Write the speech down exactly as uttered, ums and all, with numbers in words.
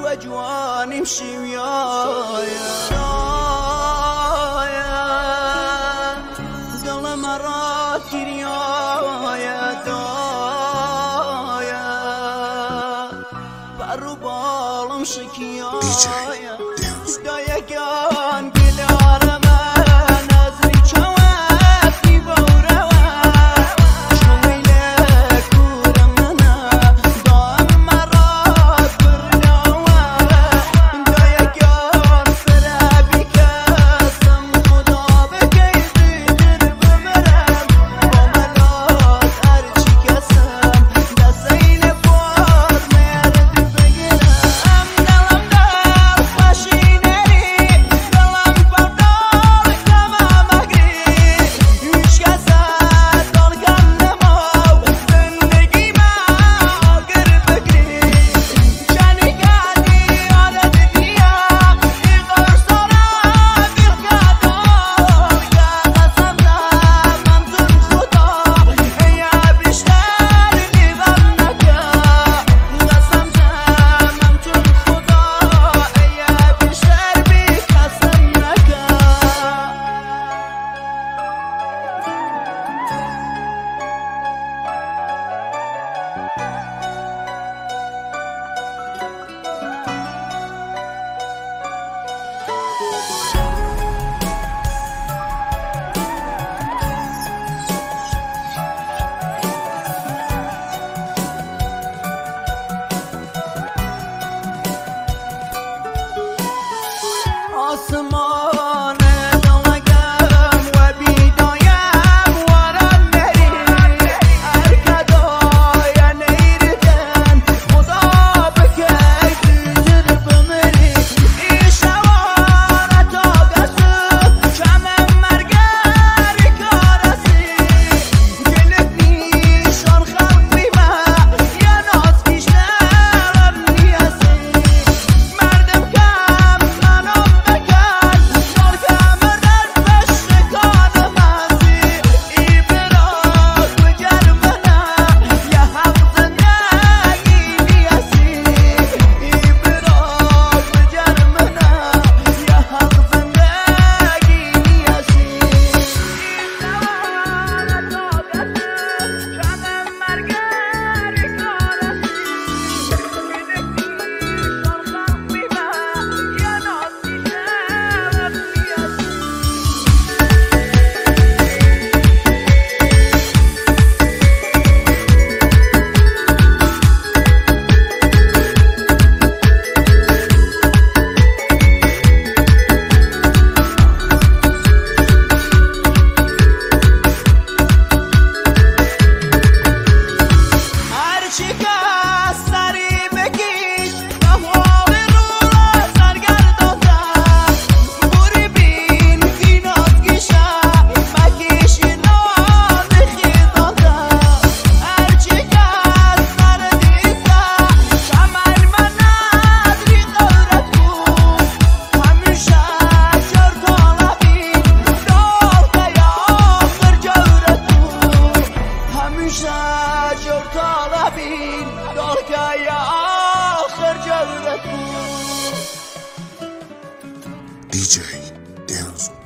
جواني مشي ويايا دل مرات كريايا دايا برو بالم شكيايا دايا كان قلارة آسمان دلگم و بیدایم ورن نری ارکدای نیردن خدا بکی دیگر بمری ای شوارت آگسو کمم مرگر کارسی گلت نیشان خلقی من یه ناز بیشتر نیستی مردم کم منم شجر طالبين دورك يا آخر جولة دي جي دينزو